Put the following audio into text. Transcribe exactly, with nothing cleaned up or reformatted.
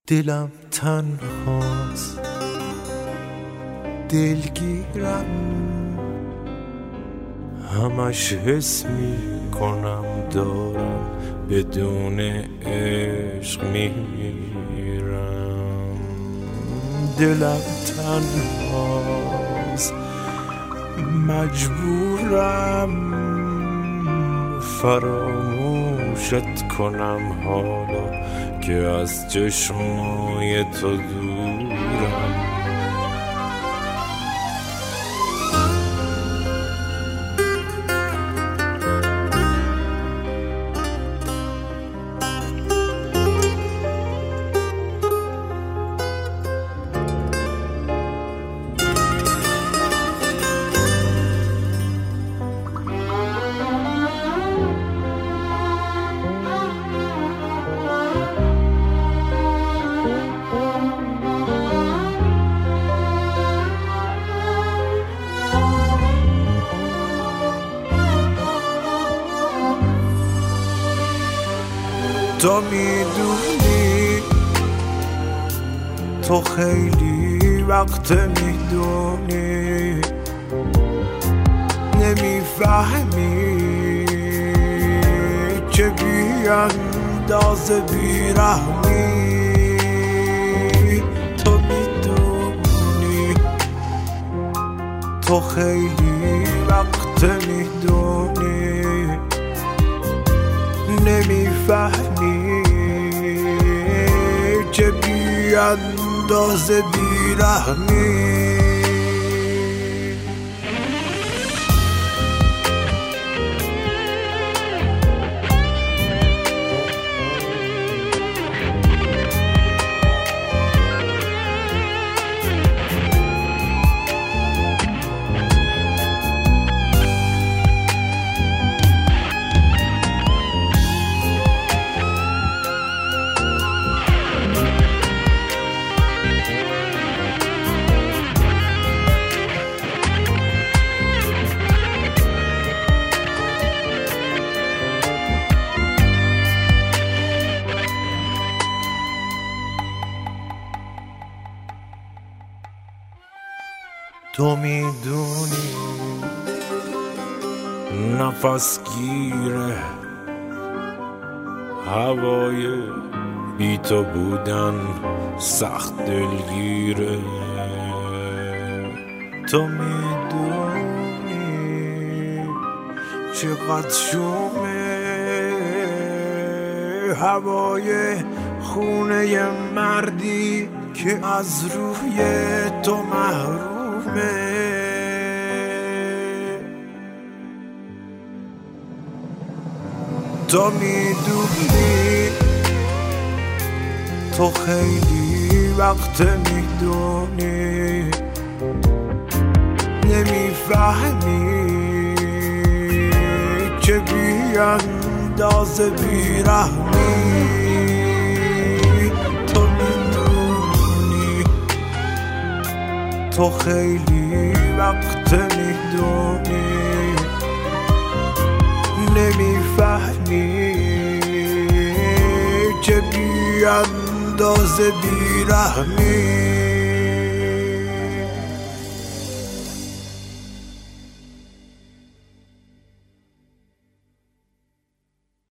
دلم تنهاست، دلگیرم، همش حس می کنم دارم بدون عشق میمیرم. دلم تنهاست، مجبورم فراموشت کنم حالا که از چشمای تو دورم. تو میدونی، تو خیلی وقت میدونی، نمیفهمی چه بیاندازه بیرحمی. تو میدونی، تو خیلی وقت میدونی، نمیفهمی چه بیاندازه بیرحمی. تو میدونی نفس گیره هوای بی تو بودن سخت دلگیره. تو میدونی چقدر شومه هوای خونه مردی که از روی تو محروم. تو میدونی، تو خیلی وقت میدونی، نمیفهمی چه بیاندازه بیرحمی. تو میدونی، تو خیلی وقت میدونی، نمیفهمی چه بیاندازه بیرحمی.